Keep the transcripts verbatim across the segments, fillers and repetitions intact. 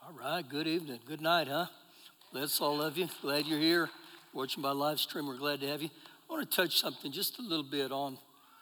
All right, good evening, good night, huh? Bless all of you. Glad you're here. Watching by live stream, we're glad to have you. I want to touch something just a little bit on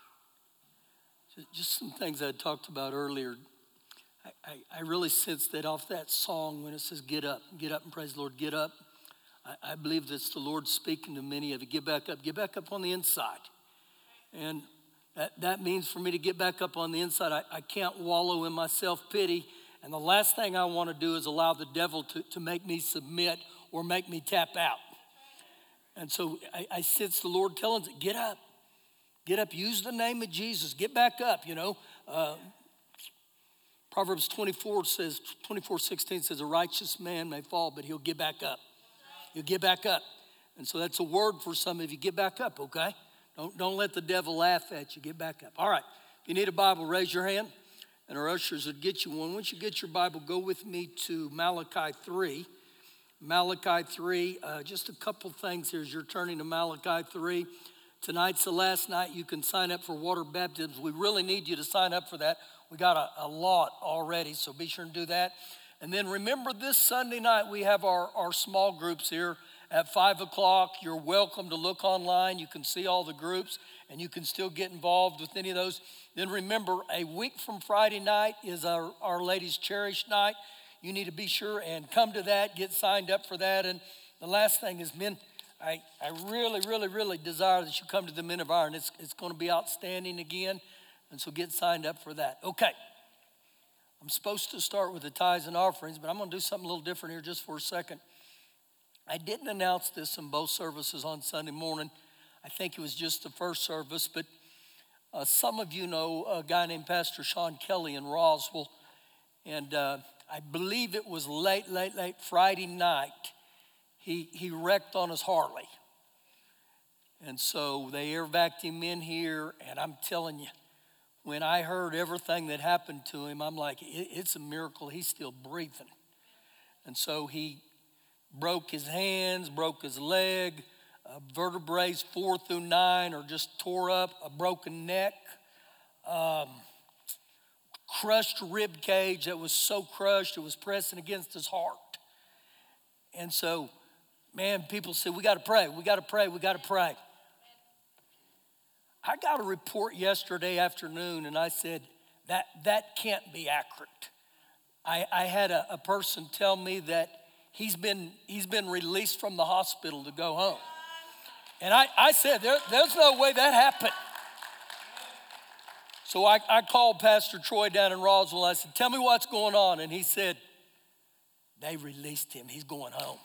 just some things I talked about earlier. I, I, I really sense that off that song when it says, get up, get up and praise the Lord, get up. I, I believe that's the Lord speaking to many of you. Get back up, get back up on the inside. And that, that means for me to get back up on the inside, I, I can't wallow in my self-pity. And the last thing I want to do is allow the devil to, to make me submit or make me tap out. And so I, I sense the Lord telling us, get up, get up, use the name of Jesus, get back up, you know. Uh, Proverbs twenty-four says, twenty-four sixteen says, a righteous man may fall, but he'll get back up. He'll get back up. And so that's a word for some of you, get back up, okay? Don't, don't let the devil laugh at you, get back up. All right, if you need a Bible, raise your hand, and our ushers would get you one. Once you get your Bible, go with me to Malachi three. Malachi three, uh, just a couple things here as you're turning to Malachi three. Tonight's the last night you can sign up for water baptisms. We really need you to sign up for that. We got a, a lot already, so be sure and do that. And then remember this Sunday night we have our, our small groups here at five o'clock. You're welcome to look online. You can see all the groups, and you can still get involved with any of those. Then remember, a week from Friday night is our, our Ladies Cherish Night. You need to be sure and come to that, get signed up for that. And the last thing is, men, I, I really, really, really desire that you come to the Men of Iron. It's, it's going to be outstanding again, and so get signed up for that. Okay, I'm supposed to start with the tithes and offerings, but I'm going to do something a little different here just for a second. I didn't announce this in both services on Sunday morning. I think it was just the first service, but uh, some of you know a guy named Pastor Sean Kelly in Roswell, and uh, I believe it was late, late, late Friday night. He he wrecked on his Harley. And so they air vacuumed him in here, and I'm telling you, when I heard everything that happened to him, I'm like, it, it's a miracle he's still breathing. And so he broke his hands, broke his leg, uh, vertebrae four through nine are just tore up, a broken neck, um, crushed rib cage that was so crushed it was pressing against his heart. And so, man, people said, we got to pray, we got to pray, we got to pray. I got a report yesterday afternoon, and I said, that that can't be accurate. I, I had a, a person tell me that he's been he's been released from the hospital to go home. And I, I said, there, there's no way that happened. So I, I called Pastor Troy down in Roswell. I said, tell me what's going on. And he said, they released him. He's going home.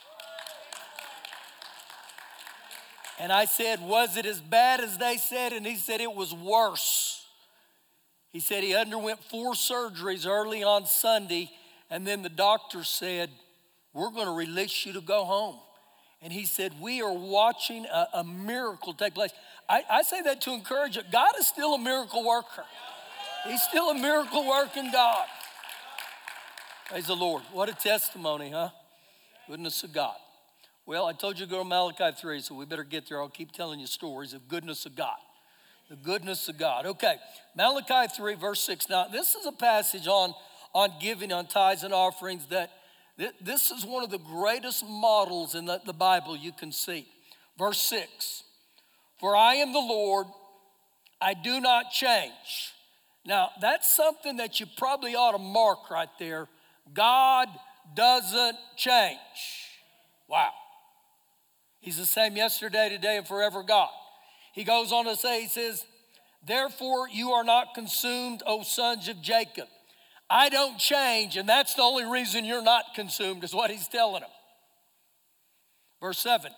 And I said, was it as bad as they said? And he said, it was worse. He said he underwent four surgeries early on Sunday. And then the doctor said, we're going to release you to go home. And he said, we are watching a, a miracle take place. I, I say that to encourage you. God is still a miracle worker. He's still a miracle working God. Praise the Lord. What a testimony, huh? Goodness of God. Well, I told you to go to Malachi three, so we better get there. I'll keep telling you stories of goodness of God. The goodness of God. Okay, Malachi three, verse six. Now, this is a passage on, on giving, on tithes and offerings that th- this is one of the greatest models in the, the Bible you can see. Verse six. For I am the Lord, I do not change. Now, that's something that you probably ought to mark right there. God doesn't change. Wow. He's the same yesterday, today, and forever God. He goes on to say, he says, therefore you are not consumed, O sons of Jacob. I don't change, and that's the only reason you're not consumed, is what he's telling them. Verse seven.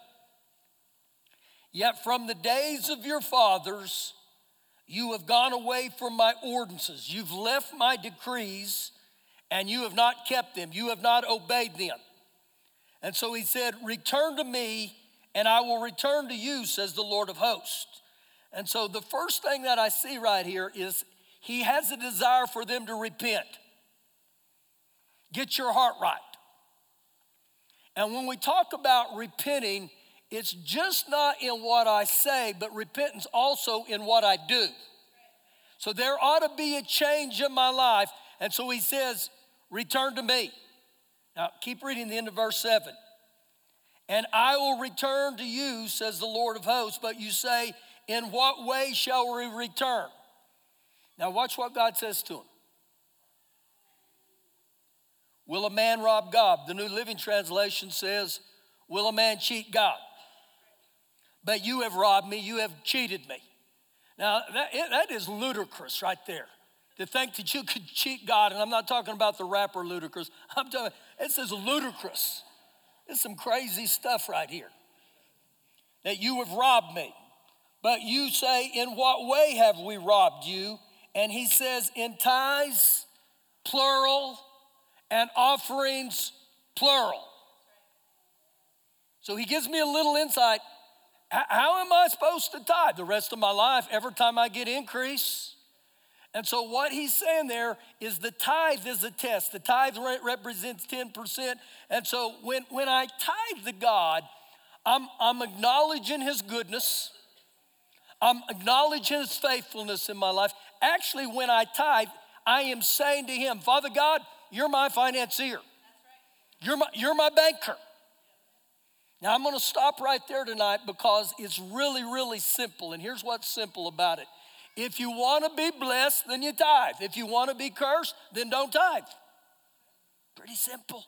Yet from the days of your fathers, you have gone away from my ordinances. You've left my decrees, and you have not kept them. You have not obeyed them. And so he said, return to me, and I will return to you, says the Lord of hosts. And so the first thing that I see right here is he has a desire for them to repent. Get your heart right. And when we talk about repenting, it's just not in what I say, but repentance also in what I do. So there ought to be a change in my life. And so he says, return to me. Now, keep reading the end of verse seven. And I will return to you, says the Lord of hosts. But you say, in what way shall we return? Now, watch what God says to him. Will a man rob God? The New Living Translation says, will a man cheat God? But you have robbed me, you have cheated me. Now, that, that is ludicrous right there. To think that you could cheat God, and I'm not talking about the rapper Ludacris. I'm talking, it says ludicrous. It's some crazy stuff right here. That you have robbed me. But you say, in what way have we robbed you? And he says, in tithes, plural, and offerings, plural. So he gives me a little insight. How am I supposed to tithe the rest of my life every time I get increase? And so what he's saying there is the tithe is a test. The tithe represents ten percent. And so when, when I tithe to God, I'm, I'm acknowledging his goodness. I'm acknowledging his faithfulness in my life. Actually, when I tithe, I am saying to him, Father God, you're my financier. You're my, you're my banker. Now, I'm going to stop right there tonight because it's really, really simple. And here's what's simple about it. If you want to be blessed, then you tithe. If you want to be cursed, then don't tithe. Pretty simple.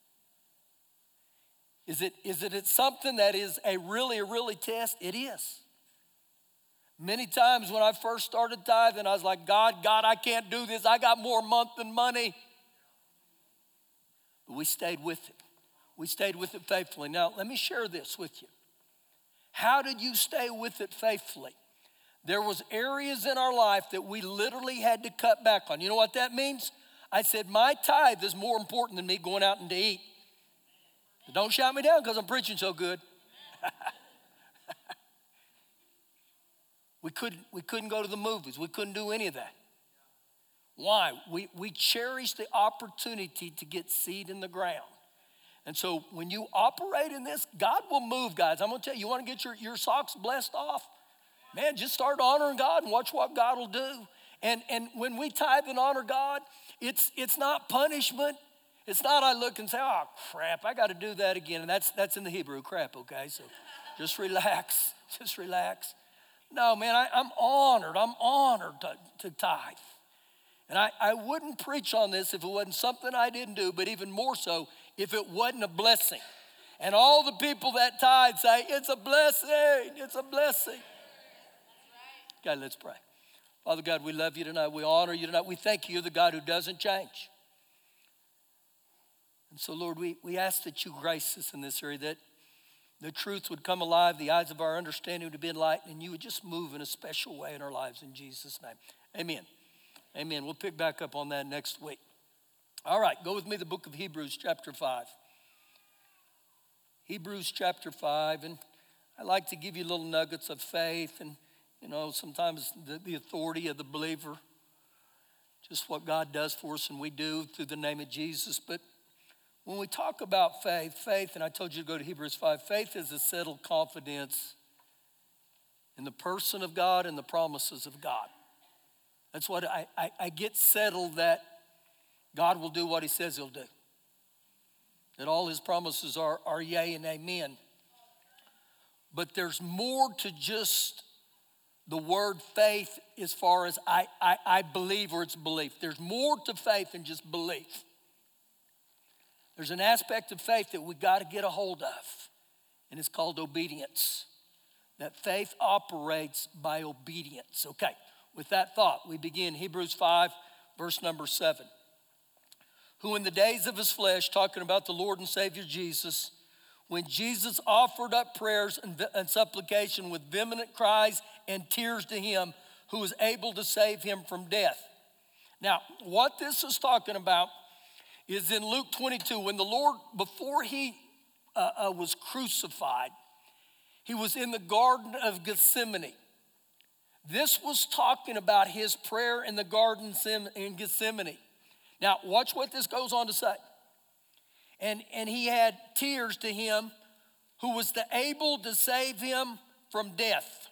Is it, is it something that is a really, a really test? It is. Many times when I first started tithing, I was like, God, God, I can't do this. I got more month than money. But we stayed with it. We stayed with it faithfully. Now, let me share this with you. How did you stay with it faithfully? There was areas in our life that we literally had to cut back on. You know what that means? I said, my tithe is more important than me going out and to eat. But don't shout me down because I'm preaching so good. we, couldn't, we couldn't go to the movies. We couldn't do any of that. Why? We, we cherished the opportunity to get seed in the ground. And so when you operate in this, God will move, guys. I'm going to tell you, you want to get your, your socks blessed off? Man, just start honoring God and watch what God will do. And, and when we tithe and honor God, it's, it's not punishment. It's not I look and say, oh, crap, I got to do that again. And that's, that's in the Hebrew, crap, okay? So just relax, just relax. No, man, I, I'm honored. I'm honored to, to tithe. And I, I wouldn't preach on this if it wasn't something I didn't do, but even more so if it wasn't a blessing. And all the people that tithe say, it's a blessing, it's a blessing. God, let's pray. Father God, we love you tonight. We honor you tonight. We thank you. You're the God who doesn't change. And so, Lord, we, we ask that you grace us in this area, that the truth would come alive, the eyes of our understanding would be enlightened, and you would just move in a special way in our lives in Jesus' name. Amen. Amen. We'll pick back up on that next week. All right, go with me to the book of Hebrews chapter five. Hebrews chapter five, and I like to give you little nuggets of faith and, you know, sometimes the, the authority of the believer, just what God does for us and we do through the name of Jesus. But when we talk about faith, faith, and I told you to go to Hebrews five, faith is a settled confidence in the person of God and the promises of God. That's what I, I, I get settled that God will do what he says he'll do. That all his promises are, are yea and amen. But there's more to just the word faith as far as I, I, I believe or it's belief. There's more to faith than just belief. There's an aspect of faith that we've got to get a hold of, and it's called obedience. That faith operates by obedience. Okay, with that thought, we begin Hebrews five, verse number seven. Who in the days of his flesh, talking about the Lord and Savior Jesus, when Jesus offered up prayers and, and supplication with vehement cries and tears to him, who was able to save him from death. Now, what this is talking about is in Luke twenty-two, when the Lord, before he uh, uh, was crucified, he was in the Garden of Gethsemane. This was talking about his prayer in the Garden in Gethsemane. Now, watch what this goes on to say. And, and he had tears to him who was the able to save him from death,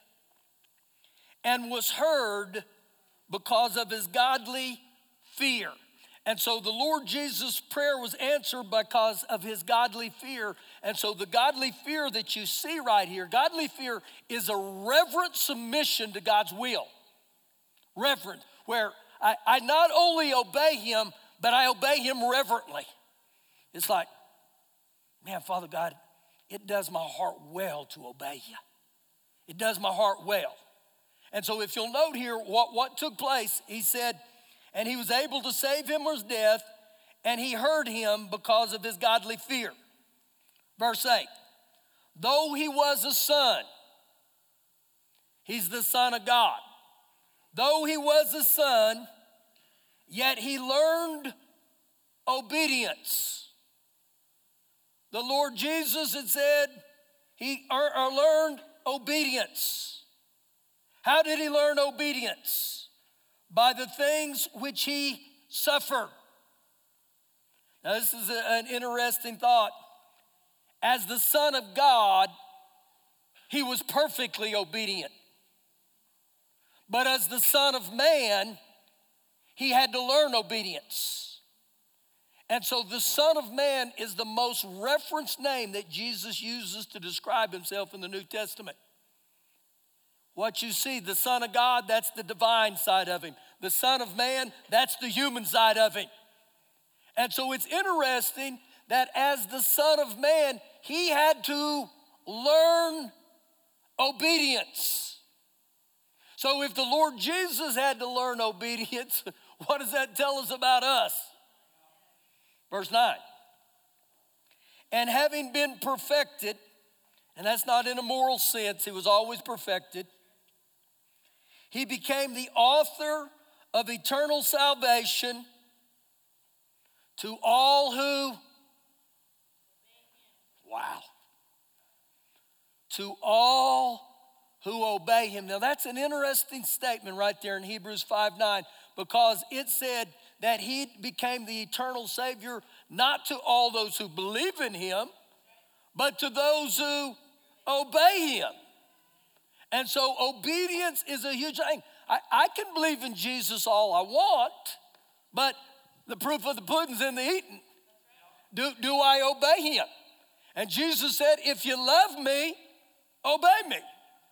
and was heard because of his godly fear. And so the Lord Jesus' prayer was answered because of his godly fear. And so the godly fear that you see right here, godly fear is a reverent submission to God's will. Reverent, where I, I not only obey him, but I obey him reverently. It's like, man, Father God, it does my heart well to obey you. It does my heart well. And so if you'll note here what, what took place, he said, and he was able to save him from his death, and he heard him because of his godly fear. Verse eight, though he was a son, he's the Son of God. Though he was a son, yet he learned obedience. The Lord Jesus had said he er, er, learned obedience. How did he learn obedience? By the things which he suffered. Now this is a, an interesting thought. As the Son of God, he was perfectly obedient. But as the Son of Man, he had to learn obedience. And so the Son of Man is the most referenced name that Jesus uses to describe himself in the New Testament. What you see, the Son of God, that's the divine side of him. The Son of Man, that's the human side of him. And so it's interesting that as the Son of Man, he had to learn obedience. So if the Lord Jesus had to learn obedience, what does that tell us about us? Verse nine. And having been perfected, and that's not in a moral sense, he was always perfected, he became the author of eternal salvation to all who, wow, to all who obey him. Now that's an interesting statement right there in Hebrews five nine, because it said that he became the eternal Savior not to all those who believe in him, but to those who obey him. And so obedience is a huge thing. I, I can believe in Jesus all I want, but the proof of the pudding's in the eating. Do, do I obey him? And Jesus said, if you love me, obey me.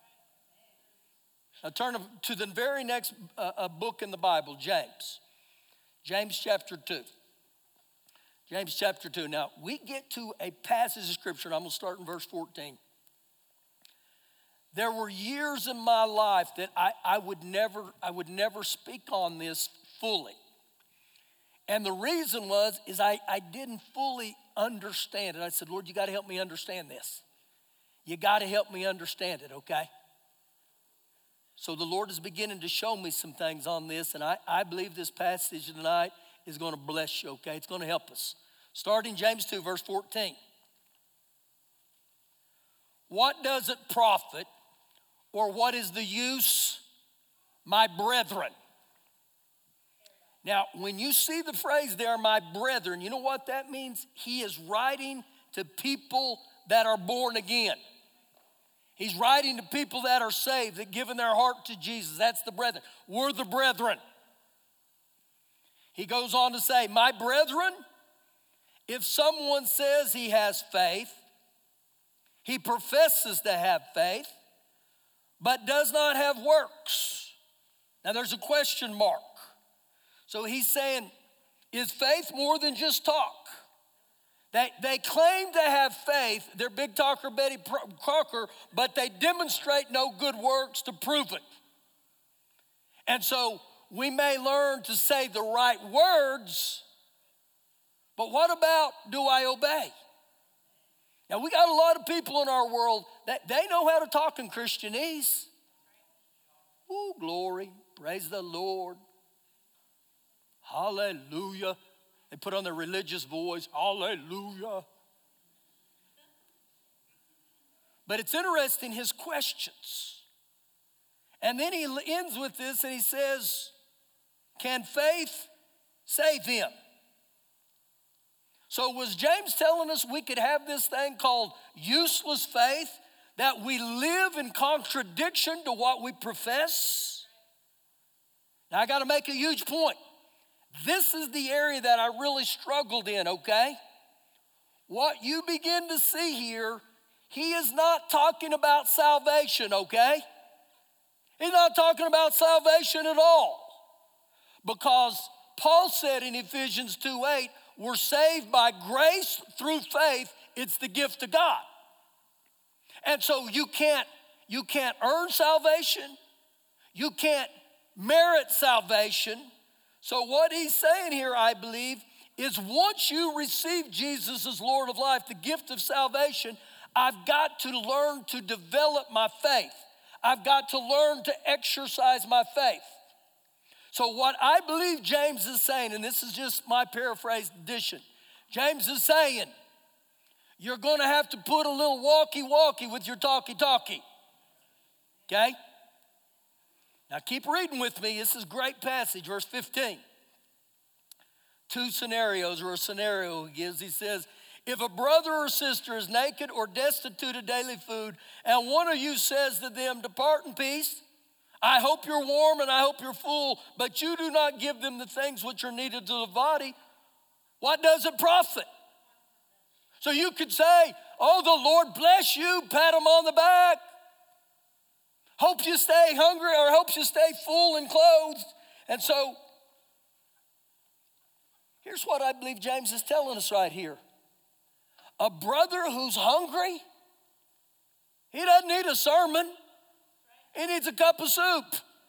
Now turn to the very next uh, uh, book in the Bible, James. James chapter two. James chapter two. Now we get to a passage of scripture, and I'm going to start in verse fourteen. There were years in my life that I, I would never, I would never speak on this fully. And the reason was, is I, I didn't fully understand it. I said, Lord, you got to help me understand this. You got to help me understand it, okay? So the Lord is beginning to show me some things on this, and I, I believe this passage tonight is going to bless you, okay? It's going to help us. Starting James two, verse fourteen. What does it profit, or what is the use, my brethren? Now, when you see the phrase there, my brethren, you know what that means? He is writing to people that are born again. He's writing to people that are saved, that given their heart to Jesus. That's the brethren. We're the brethren. He goes on to say, my brethren, if someone says he has faith, he professes to have faith, but does not have works. Now there's a question mark. So he's saying, is faith more than just talk? They, they claim to have faith, they're big talker Betty Crocker, but they demonstrate no good works to prove it. And so we may learn to say the right words, but what about, do I obey? Now we got a lot of people in our world that they know how to talk in Christianese. Ooh, glory, praise the Lord. Hallelujah. They put on their religious voice, hallelujah. But it's interesting, his questions. And then he ends with this and he says, can faith save him? So was James telling us we could have this thing called useless faith, that we live in contradiction to what we profess? Now I got to make a huge point. This is the area that I really struggled in, okay? What you begin to see here, he is not talking about salvation, okay? He's not talking about salvation at all. Because Paul said in Ephesians two eight, we're saved by grace through faith. It's the gift of God. And so you can't, you can't earn salvation. You can't merit salvation. So what he's saying here, I believe, is once you receive Jesus as Lord of life, the gift of salvation, I've got to learn to develop my faith. I've got to learn to exercise my faith. So what I believe James is saying, and this is just my paraphrased edition, James is saying, you're going to have to put a little walkie-walkie with your talkie-talkie, okay? Now keep reading with me. This is a great passage, verse fifteen. Two scenarios, or a scenario he gives. He says, if a brother or sister is naked or destitute of daily food, and one of you says to them, depart in peace, I hope you're warm and I hope you're full, but you do not give them the things which are needed to the body, what does it profit? So you could say, oh, the Lord bless you, pat him on the back. Hope you stay hungry or hope you stay full and clothed. And so here's what I believe James is telling us right here. A brother who's hungry, he doesn't need a sermon. He needs a cup of soup.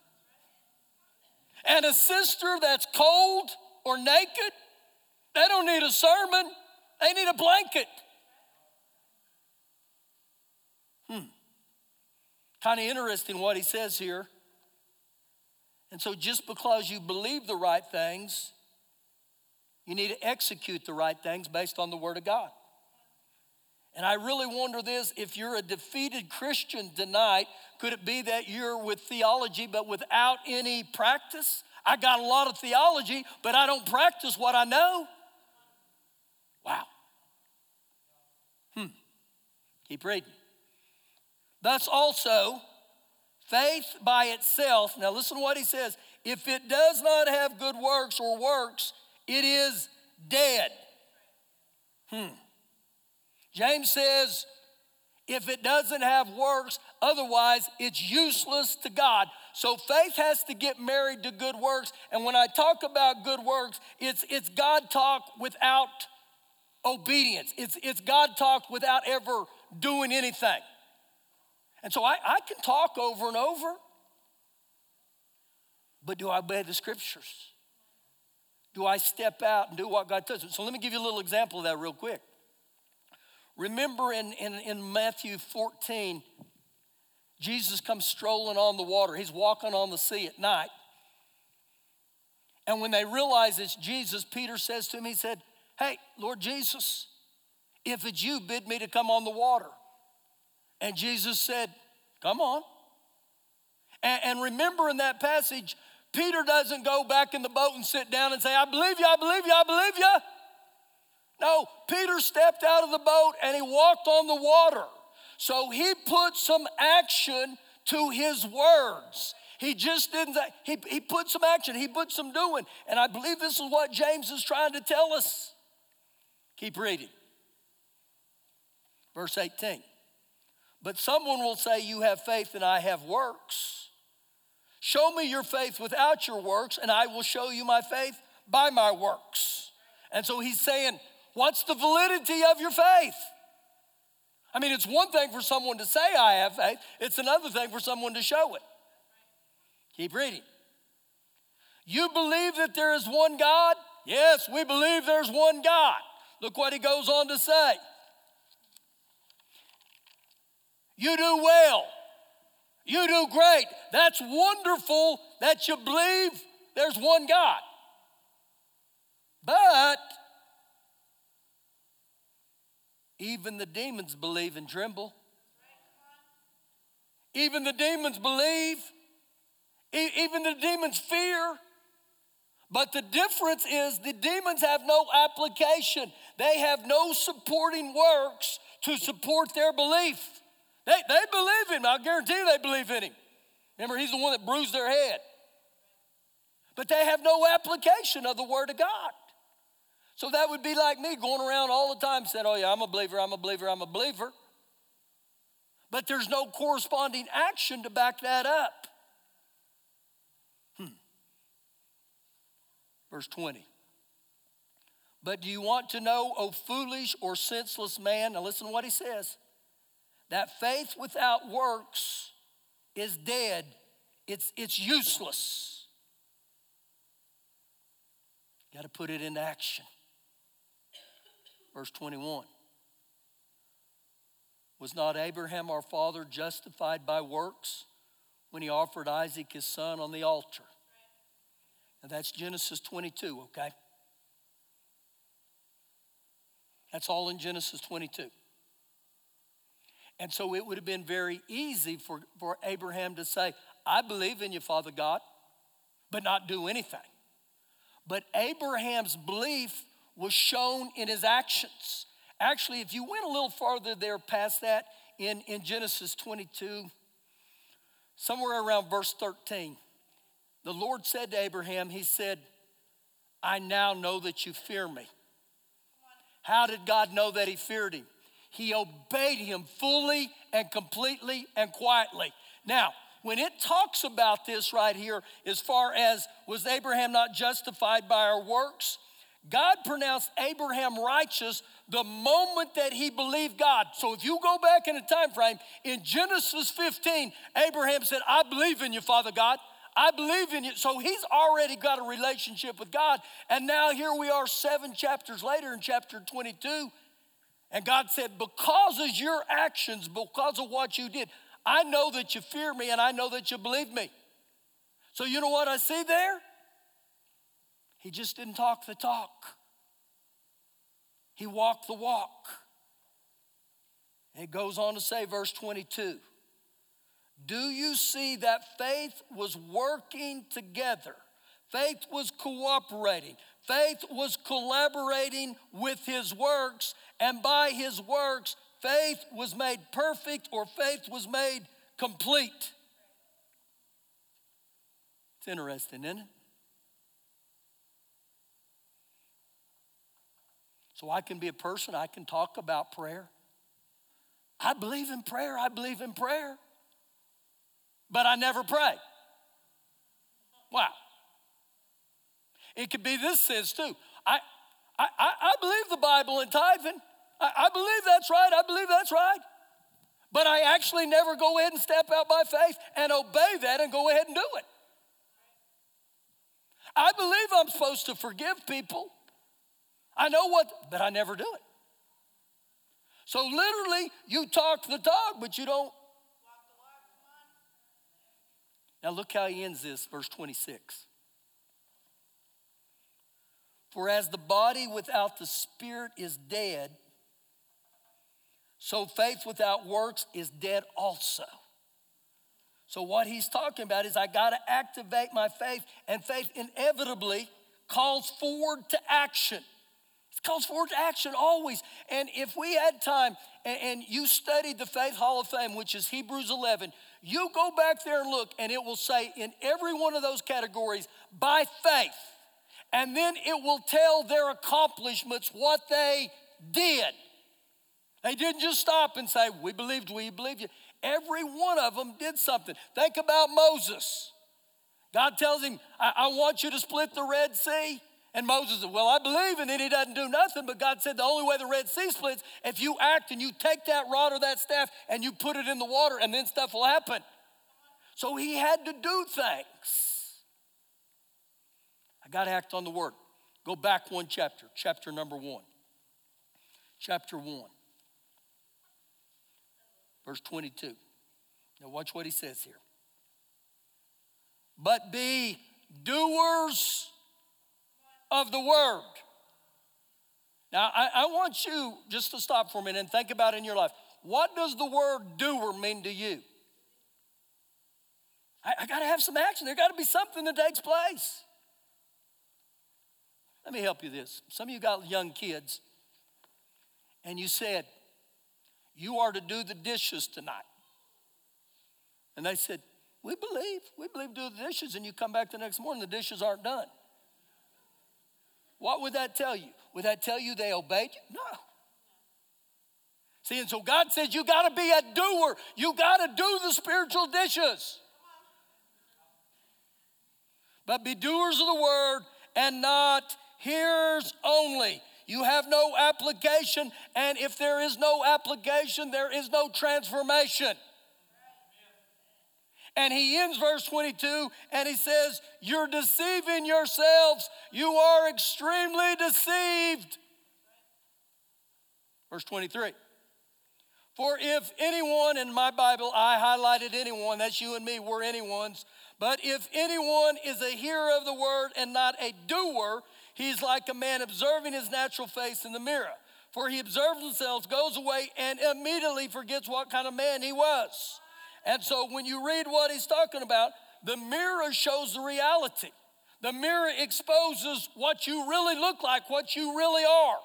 And a sister that's cold or naked, they don't need a sermon. They need a blanket. Hmm. Kind of interesting what he says here. And so just because you believe the right things, you need to execute the right things based on the Word of God. And I really wonder this, if you're a defeated Christian tonight, could it be that you're with theology but without any practice? I got a lot of theology, but I don't practice what I know. Wow. Hmm. Keep reading. Thus also, faith by itself, now listen to what he says, if it does not have good works or works, it is dead. Hmm. James says, if it doesn't have works, otherwise it's useless to God. So faith has to get married to good works. And when I talk about good works, it's, it's God talk without obedience. It's, it's God talk without ever doing anything. And so I, I can talk over and over, but do I obey the scriptures? Do I step out and do what God tells me? So let me give you a little example of that real quick. Remember in, in, in Matthew fourteen, Jesus comes strolling on the water. He's walking on the sea at night. And when they realize it's Jesus, Peter says to him, he said, hey, Lord Jesus, if it's you, bid me to come on the water. And Jesus said, come on. And, and remember in that passage, Peter doesn't go back in the boat and sit down and say, I believe you, I believe you, I believe you. No, Peter stepped out of the boat and he walked on the water. So he put some action to his words. He just didn't, he, he put some action, he put some doing. And I believe this is what James is trying to tell us. Keep reading. Verse eighteen. But someone will say, you have faith and I have works. Show me your faith without your works, and I will show you my faith by my works. And so he's saying, what's the validity of your faith? I mean, it's one thing for someone to say I have faith. It's another thing for someone to show it. Keep reading. You believe that there is one God? Yes, we believe there's one God. Look what he goes on to say. You do well. You do great. That's wonderful that you believe there's one God. But even the demons believe and tremble. Even the demons believe. E- even the demons fear. But the difference is the demons have no application. They have no supporting works to support their belief. They, they believe him. I guarantee you they believe in him. Remember, he's the one that bruised their head. but they have no application of the Word of God. So that would be like me going around all the time saying, oh yeah, I'm a believer, I'm a believer, I'm a believer. But there's no corresponding action to back that up. Hmm. Verse twenty. But do you want to know, O foolish or senseless man? Now listen to what he says. That faith without works is dead. It's, it's useless. You got to put it into action. Verse twenty-one. Was not Abraham our father justified by works when he offered Isaac his son on the altar? Now that's Genesis twenty-two, okay? That's all in Genesis twenty-two. And so it would have been very easy for, for Abraham to say, I believe in you, Father God, but not do anything. But Abraham's belief was shown in his actions. Actually, if you went a little farther there past that in, in Genesis twenty-two, somewhere around verse thirteen, the Lord said to Abraham, he said, I now know that you fear me. How did God know that he feared him? He obeyed him fully and completely and quietly. Now, when it talks about this right here, as far as was Abraham not justified by our works, God pronounced Abraham righteous the moment that he believed God. So if you go back in a time frame, in Genesis fifteen, Abraham said, I believe in you, Father God. I believe in you. So he's already got a relationship with God. And now here we are seven chapters later in chapter twenty-two. And God said, because of your actions, because of what you did, I know that you fear me and I know that you believe me. So you know what I see there? He just didn't talk the talk. He walked the walk. And it goes on to say, verse twenty-two. Do you see that faith was working together? Faith was cooperating. Faith was collaborating with his works. And by his works, faith was made perfect, or faith was made complete. It's interesting, isn't it? So I can be a person, I can talk about prayer. I believe in prayer, I believe in prayer. But I never pray. Wow. It could be this sense too. I, I, I believe the Bible and tithing. I, I believe that's right. I believe that's right. But I actually never go ahead and step out by faith and obey that and go ahead and do it. I believe I'm supposed to forgive people. I know what, but I never do it. So literally, you talk the talk, but you don't. Now look how he ends this, verse twenty-six. For as the body without the spirit is dead, so faith without works is dead also. So what he's talking about is I got to activate my faith, and faith inevitably calls forward to action. It calls forward to action always. And if we had time, and, and you studied the Faith Hall of Fame, which is Hebrews eleven, you go back there and look, and it will say in every one of those categories, by faith. And then it will tell their accomplishments, what they did. They didn't just stop and say, we believed, we believed you. Every one of them did something. Think about Moses. God tells him, I, I want you to split the Red Sea. And Moses said, well, I believe, and then he doesn't do nothing. But God said the only way the Red Sea splits, if you act and you take that rod or that staff and you put it in the water, and then stuff will happen. So he had to do things. I got to act on the word. Go back one chapter, chapter number one. Chapter one. Verse twenty-two. Now watch what he says here. But be doers of the word. Now I, I want you just to stop for a minute and think about it in your life. What does the word doer mean to you? I, I got to have some action. There got to be something that takes place. Let me help you this. Some of you got young kids, and you said, you are to do the dishes tonight. And they said, We believe. We believe do the dishes, and you come back the next morning, the dishes aren't done. What would that tell you? Would that tell you they obeyed you? No. See, and so God says you got to be a doer. You got to do the spiritual dishes. But be doers of the word and not hearers only. You have no application, and if there is no application, there is no transformation. And he ends verse twenty-two, and he says, you're deceiving yourselves. You are extremely deceived. Verse twenty-three. For if anyone, in my Bible, I highlighted anyone, that's you and me, we're anyone's. But if anyone is a hearer of the word and not a doer, he's like a man observing his natural face in the mirror. For he observes himself, goes away, and immediately forgets what kind of man he was. And so when you read what he's talking about, the mirror shows the reality. The mirror exposes what you really look like, what you really are.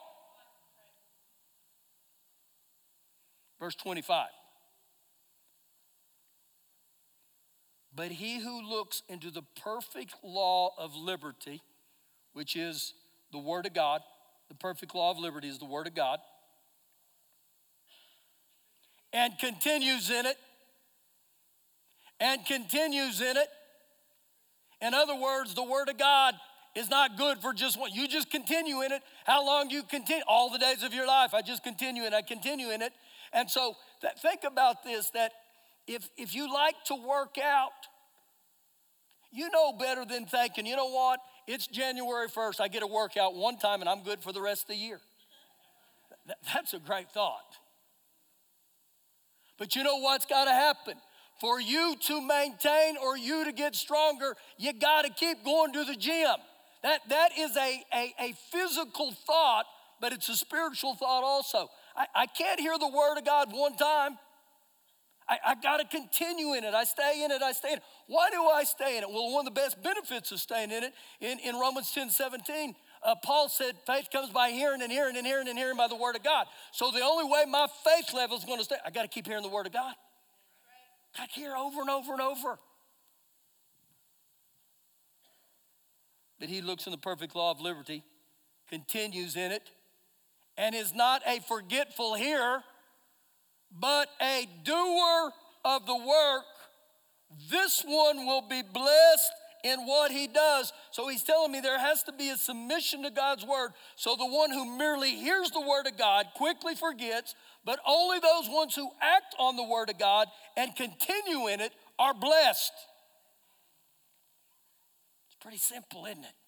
Verse twenty-five. But he who looks into the perfect law of liberty, which is the word of God, the perfect law of liberty is the word of God, and continues in it, and continues in it. In other words, the word of God is not good for just one. You just continue in it. How long do you continue? All the days of your life. I just continue and I continue in it. And so th- think about this, that if, if you like to work out, you know better than thinking, you know what? It's January first. I get a workout one time and I'm good for the rest of the year. Th- that's a great thought. But you know what's got to happen? For you to maintain or you to get stronger, you got to keep going to the gym. That, that is a, a, a physical thought, but it's a spiritual thought also. I, I can't hear the word of God one time. I, I got to continue in it. I stay in it. I stay in it. Why do I stay in it? Well, one of the best benefits of staying in it, in, in Romans ten seventeen, uh, Paul said faith comes by hearing and hearing and hearing and hearing by the word of God. So the only way my faith level is going to stay, I got to keep hearing the word of God. Got to hear over and over and over. But he looks in the perfect law of liberty, continues in it, and is not a forgetful hearer, but a doer of the work. This one will be blessed in what he does. So he's telling me there has to be a submission to God's word. So the one who merely hears the word of God quickly forgets, but only those ones who act on the word of God and continue in it are blessed. It's pretty simple, isn't it?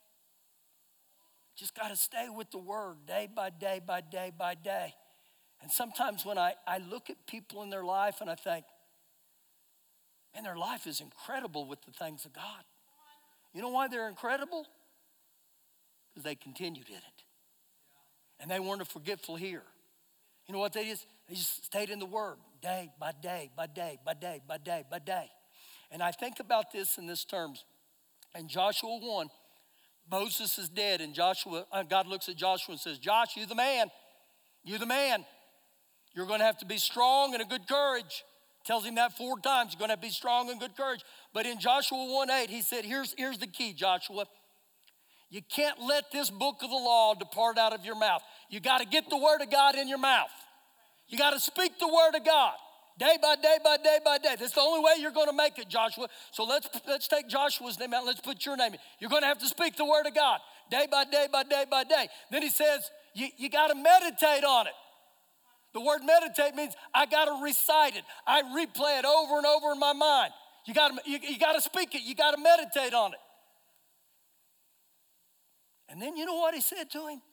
Just got to stay with the word day by day by day by day. And sometimes when I, I look at people in their life and I think, man, their life is incredible with the things of God. You know why they're incredible? Because they continued in it. And they weren't a forgetful hearer. You know what they did? They just stayed in the word day by day by day by day by day by day. And I think about this in this terms. In Joshua one, Moses is dead, and Joshua, uh, God looks at Joshua and says, Josh, you the man. You the man. You're going to have to be strong and of good courage. Tells him that four times. You're going to have to be strong and good courage. But in Joshua one eight, he said, here's, here's the key, Joshua. You can't let this book of the law depart out of your mouth. You got to get the word of God in your mouth. You got to speak the word of God day by day by day by day. That's the only way you're going to make it, Joshua. So let's, let's take Joshua's name out and let's put your name in. You're going to have to speak the word of God day by day by day by day. Then he says, you, you got to meditate on it. The word meditate means I got to recite it. I replay it over and over in my mind. You got to you, you got to speak it. You got to meditate on it. And then you know what he said to him?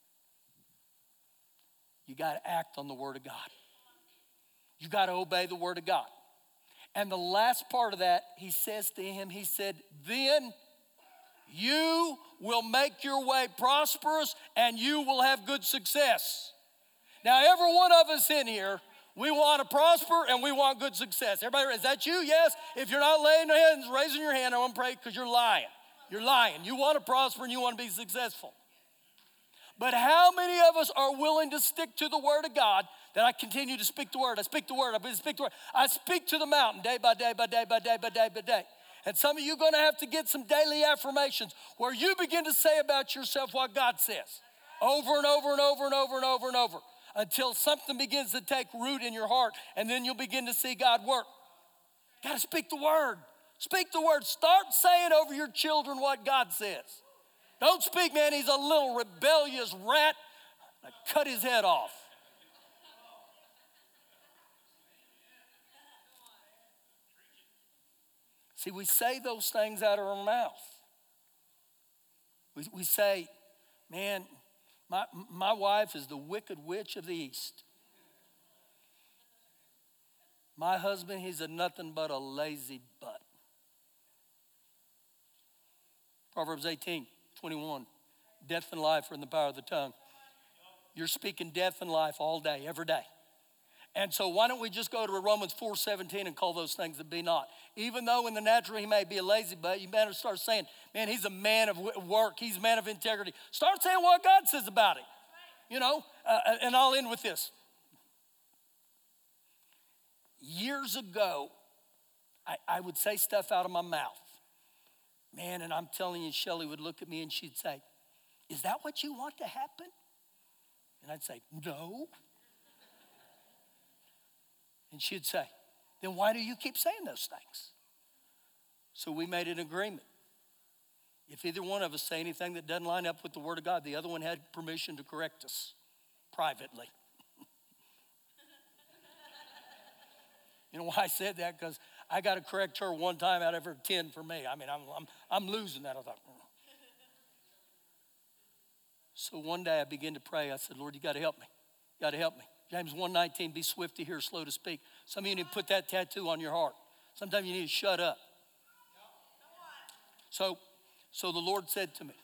You got to act on the word of God. You got to obey the word of God. And the last part of that, he says to him, he said, then you will make your way prosperous and you will have good success. Now, every one of us in here, we want to prosper and we want good success. Everybody, is that you? Yes. If you're not laying your hands, raising your hand, I want to pray because you're lying. You're lying. You want to prosper and you want to be successful. But how many of us are willing to stick to the word of God, that I continue to speak the word, I speak the word, I speak the word. I speak to the mountain day by day by day by day by day by day. And some of you are going to have to get some daily affirmations where you begin to say about yourself what God says over and over and over and over and over and over until something begins to take root in your heart, and then you'll begin to see God work. Got to speak the word. Speak the word. Start saying over your children what God says. Don't speak, man, he's a little rebellious rat. I cut his head off. See, we say those things out of our mouth. We, we say, man, my, my wife is the wicked witch of the East. My husband, he's a nothing but a lazy butt. Proverbs eighteen, twenty-one, death and life are in the power of the tongue. You're speaking death and life all day, every day. And so why don't we just go to Romans four seventeen and call those things that be not. Even though in the natural he may be a lazy butt, you better start saying, man, he's a man of work. He's a man of integrity. Start saying what God says about it. You know, uh, and I'll end with this. Years ago, I, I would say stuff out of my mouth. Man, and I'm telling you, Shelley would look at me and she'd say, is that what you want to happen? And I'd say, no. And she'd say, then why do you keep saying those things? So we made an agreement. If either one of us say anything that doesn't line up with the word of God, the other one had permission to correct us privately. You know why I said that? Because I got to correct her one time out of her ten for me. I mean, I'm, I'm, I'm losing that. I thought. Mm. So one day I began to pray. I said, Lord, you got to help me. You got to help me. James one nineteen, be swift to hear, slow to speak. Some of you need to put that tattoo on your heart. Sometimes you need to shut up. So, so the Lord said to me,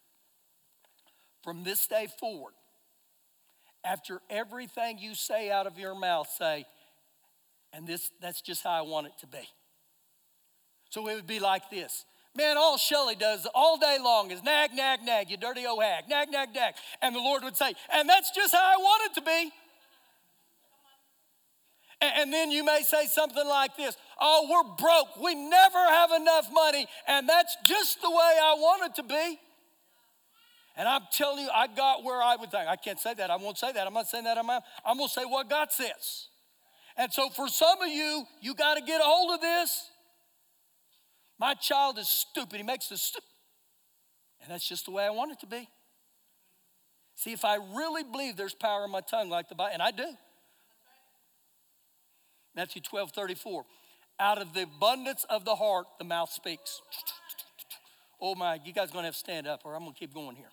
from this day forward, after everything you say out of your mouth, say, and this that's just how I want it to be. So it would be like this. Man, all Shelley does all day long is nag, nag, nag, you dirty old hag, nag, nag, nag. And the Lord would say, and that's just how I want it to be. And then you may say something like this, oh, we're broke. We never have enough money, and that's just the way I want it to be. And I'm telling you, I got where I would think. I can't say that. I won't say that. I'm not saying that. I'm, I'm going to say what God says. And so for some of you, you got to get a hold of this. My child is stupid. He makes this stupid. And that's just the way I want it to be. See, if I really believe there's power in my tongue like the Bible, and I do. Matthew twelve, thirty-four. Out of the abundance of the heart, the mouth speaks. Oh my, you guys are going to have to stand up or I'm going to keep going here.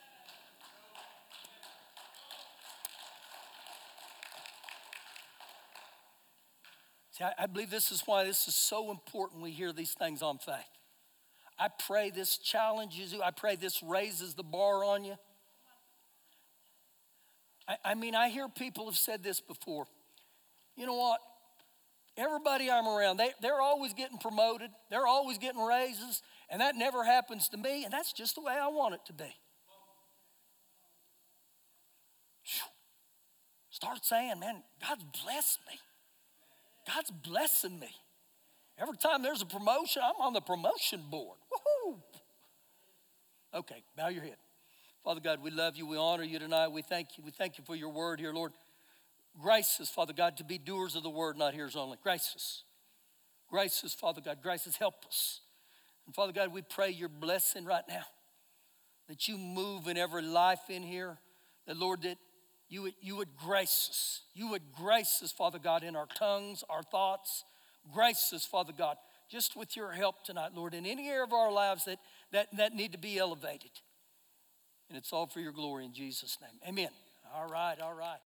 See, I, I believe this is why this is so important we hear these things on faith. I pray this challenges you. I pray this raises the bar on you. I, I mean, I hear people have said this before. You know what? Everybody I'm around, they, they're always getting promoted. They're always getting raises. And that never happens to me. And that's just the way I want it to be. Start saying, man, God's blessed me. God's blessing me. Every time there's a promotion, I'm on the promotion board. Woohoo! Okay, bow your head. Father God, we love you. We honor you tonight. We thank you. We thank you for your word here, Lord. Grace us, Father God, to be doers of the word, not hearers only. Grace us. Grace us, Father God. Grace us. Help us. And Father God, we pray your blessing right now. That you move in every life in here. That, Lord, that you would, you would grace us. You would grace us, Father God, in our tongues, our thoughts. Grace us, Father God, just with your help tonight, Lord, in any area of our lives that, that, that need to be elevated. And it's all for your glory in Jesus' name. Amen. All right, all right.